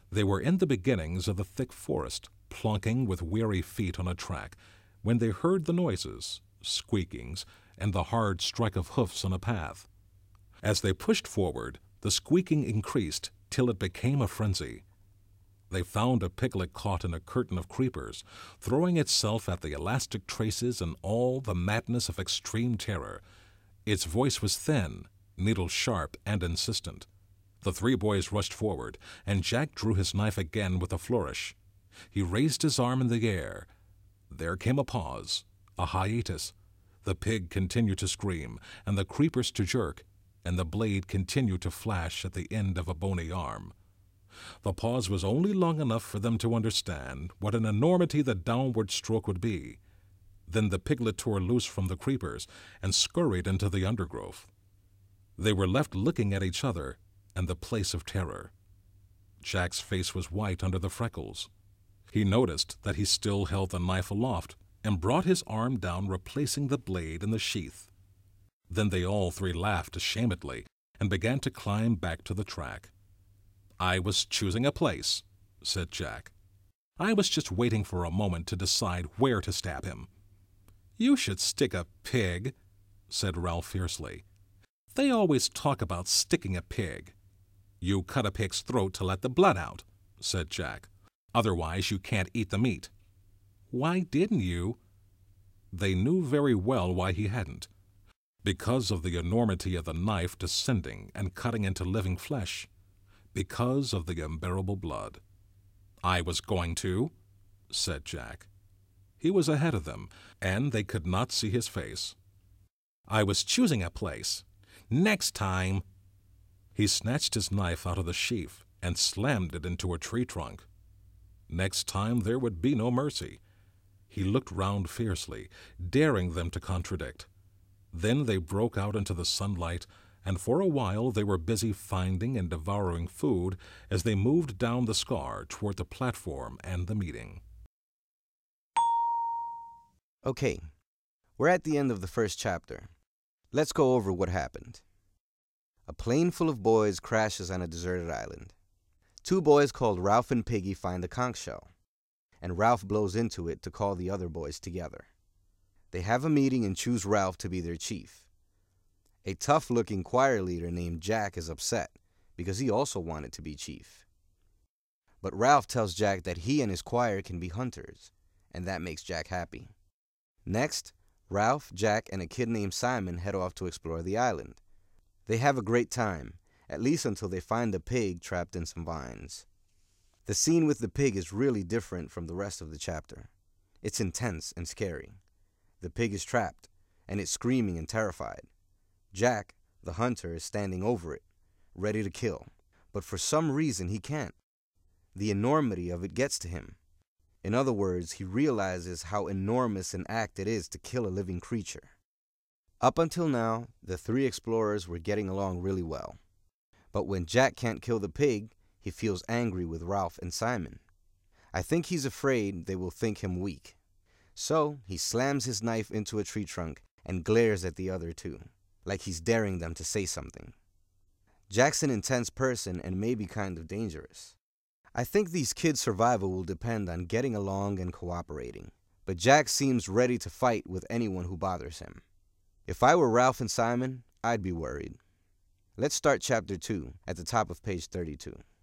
They were in the beginnings of the thick forest, plunking with weary feet on a track, when they heard the noises, squeakings, and the hard strike of hoofs on a path. As they pushed forward, the squeaking increased till it became a frenzy. They found a piglet caught in a curtain of creepers, throwing itself at the elastic traces in all the madness of extreme terror. Its voice was thin, needle-sharp, and insistent. The three boys rushed forward, and Jack drew his knife again with a flourish. He raised his arm in the air. There came a pause, a hiatus. The pig continued to scream, and the creepers to jerk, and the blade continued to flash at the end of a bony arm. The pause was only long enough for them to understand what an enormity the downward stroke would be. Then the piglet tore loose from the creepers and scurried into the undergrowth. They were left looking at each other and the place of terror. Jack's face was white under the freckles. He noticed that he still held the knife aloft and brought his arm down, replacing the blade in the sheath. Then they all three laughed ashamedly and began to climb back to the track. "I was choosing a place," said Jack. "I was just waiting for a moment to decide where to stab him." "You should stick a pig," said Ralph fiercely. "They always talk about sticking a pig." "You cut a pig's throat to let the blood out," said Jack. "Otherwise you can't eat the meat." "Why didn't you?" They knew very well why he hadn't. Because of the enormity of the knife descending and cutting into living flesh. Because of the unbearable blood. "I was going to," said Jack. He was ahead of them, and they could not see his face. "I was choosing a place. Next time." He snatched his knife out of the sheath and slammed it into a tree trunk. Next time there would be no mercy. He looked round fiercely, daring them to contradict. Then they broke out into the sunlight, and for a while they were busy finding and devouring food as they moved down the scar toward the platform and the meeting. Okay, we're at the end of the first chapter. Let's go over what happened. A plane full of boys crashes on a deserted island. Two boys called Ralph and Piggy find a conch shell, and Ralph blows into it to call the other boys together. They have a meeting and choose Ralph to be their chief. A tough-looking choir leader named Jack is upset because he also wanted to be chief. But Ralph tells Jack that he and his choir can be hunters, and that makes Jack happy. Next, Ralph, Jack, and a kid named Simon head off to explore the island. They have a great time, at least until they find a pig trapped in some vines. The scene with the pig is really different from the rest of the chapter. It's intense and scary. The pig is trapped, and it's screaming and terrified. Jack, the hunter, is standing over it, ready to kill, but for some reason he can't. The enormity of it gets to him. In other words, he realizes how enormous an act it is to kill a living creature. Up until now, the three explorers were getting along really well. But when Jack can't kill the pig, he feels angry with Ralph and Simon. I think he's afraid they will think him weak. So he slams his knife into a tree trunk and glares at the other two, like he's daring them to say something. Jack's an intense person and may be kind of dangerous. I think these kids' survival will depend on getting along and cooperating, but Jack seems ready to fight with anyone who bothers him. If I were Ralph and Simon, I'd be worried. Let's start chapter 2 at the top of page 32.